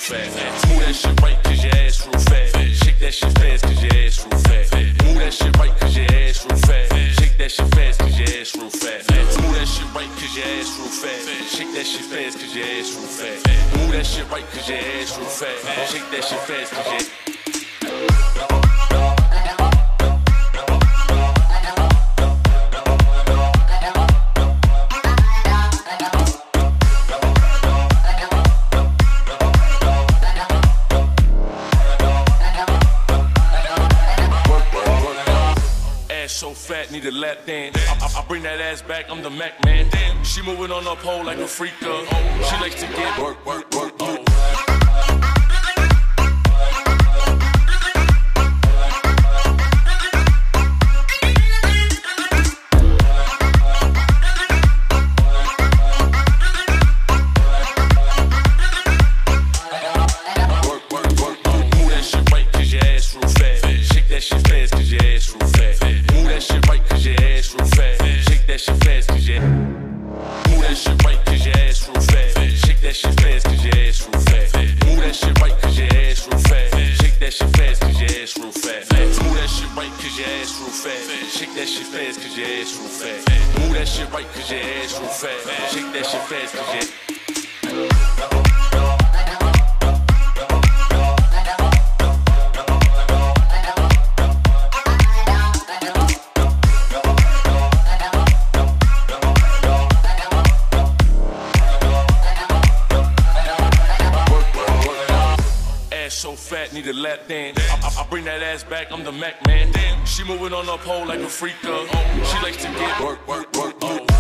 fat. Move that shit right cause your ass real fat. Shake that shit fast cause your ass real fat. Move that shit right cause your ass real fat. Shake that shit fast cause your ass real fat. Move that shit right cause your ass real fat. Shake that shit fast cause your ass real fat. Move that shit right cause your ass real fat. Shake that shit fast cause your so fat, need a lap dance. I bring that ass back, I'm the Mac man. She moving on her pole like a freaker. She likes to get work, work, work, oh. Shake that shit fast cause your ass real fat. Move that shit right cause your ass real fat. Shake that shit fast cause your so fat, need a lap dance. I bring that ass back, I'm the Mac man. She moving on her pole like a freaker. She likes to get work, work, work, oh.